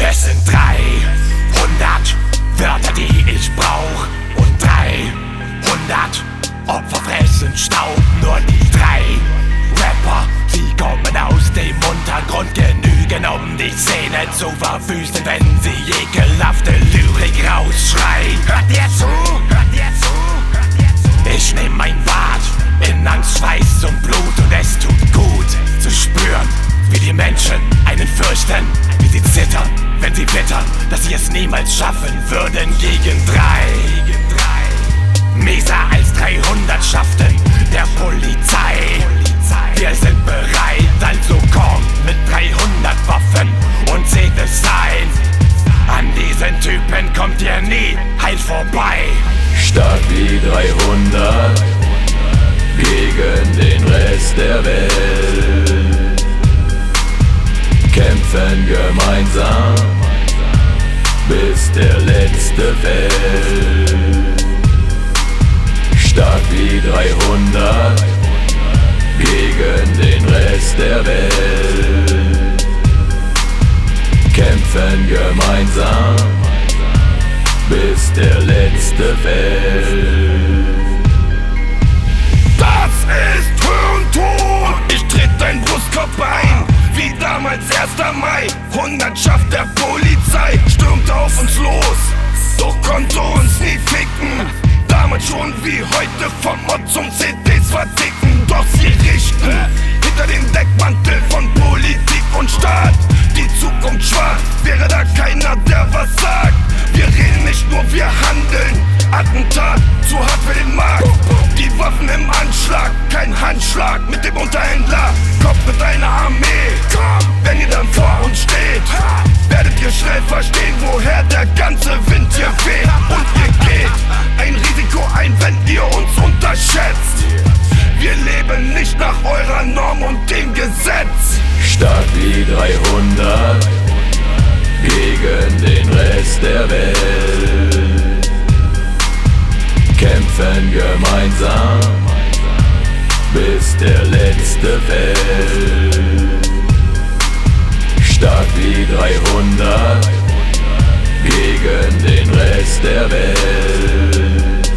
Es sind 300 Wörter, die ich brauch, und 300 Opfer fressen Staub. Nur die 3 Rapper, sie kommen aus dem Untergrund, genügen, um die Szene zu verwüsten, wenn sie ekelhafte Lyrik rausschreien. Hört ihr zu? Hört ihr zu? Hört ihr zu? Ich nehm mein Bad in Angst, Schweiß und Blut, und es tut gut zu spüren, wie die Menschen einen fürchten, wie sie zittern, wenn sie wittern, dass sie es niemals schaffen würden gegen 3. Mieser als 300schaften der Polizei. Wir sind bereit, also kommt mit 300 Waffen und seht es ein. An diesen Typen kommt ihr nie heil vorbei. Stark wie 300 gegen den Rest der Welt. Kämpfen gemeinsam, bis der Letzte fällt. Stark wie 300 gegen den Rest der Welt. Kämpfen gemeinsam, bis der Letzte fällt. Das ist Hirntod! Ich tritt dein Brustkorb ein, wie damals 1. Mai. 100schaft der Polizei stürmt auf uns los, doch konnte uns nie ficken. Damals schon wie heute vom Mod zum CDs verticken. Doch sie richten hinter dem Deckmantel von Politik und Staat die Zukunft schwarz, wäre da keiner, der was sagt. Wir reden nicht nur, wir handeln. Attentat, zu hart für den Markt. Die Waffen im Anschlag, kein Handschlag mit dem Unterhändler. Kommt mit einer Armee, wenn ihr dann vor uns steht, werdet ihr schnell verstehen, woher der ganze Wind hier weht. Und ihr geht ein Risiko ein, wenn ihr uns unterschätzt. Wir leben nicht nach eurer Norm und dem Gesetz. Stark wie 300 gegen den Rest der Welt. Kämpfen gemeinsam, bis der Letzte fällt. Stark wie 300 gegen den Rest der Welt.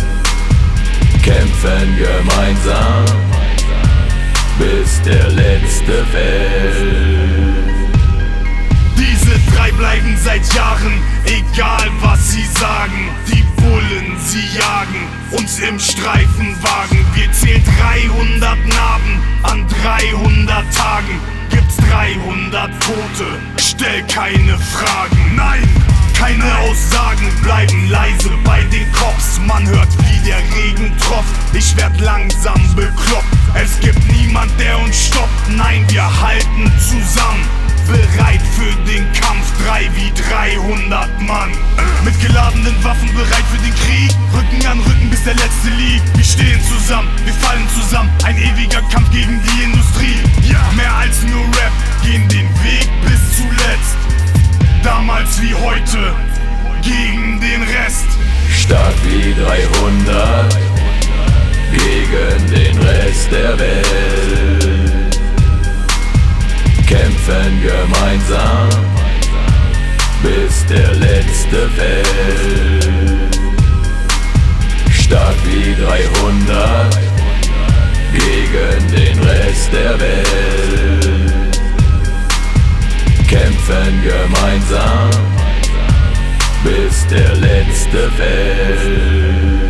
Kämpfen gemeinsam, bis der Letzte fällt. Diese 3 bleiben seit Jahren, egal was sie sagen. Die Bullen, sie jagen uns im Streifenwagen. Wir zählen 300 Narben an 300 Tagen. Gibt's 300 Tote? Stell keine Fragen. Nein, keine Aussagen, bleiben leise bei den Cops. Man hört, wie der Regen tropft. Ich werd langsam bekloppt. Es gibt niemand, der uns stoppt. Nein, wir halten zusammen. Bereit für den Kampf, 3 wie 300 Mann. Mit geladenen Waffen bereit für den Krieg. Rücken an Rücken, bis der Letzte liegt. Wir stehen zusammen, wir fallen zusammen. Ein ewiger Kampf gegen die Industrie. Ja, mehr als nur Rap, gehen den Weg bis zuletzt. Damals wie heute, gegen den Rest. Stark wie 300 gegen den Rest der Welt. Kämpfen gemeinsam, bis der Letzte fällt. Stark wie 300 gegen den Rest der Welt. Kämpfen gemeinsam, bis der Letzte fällt.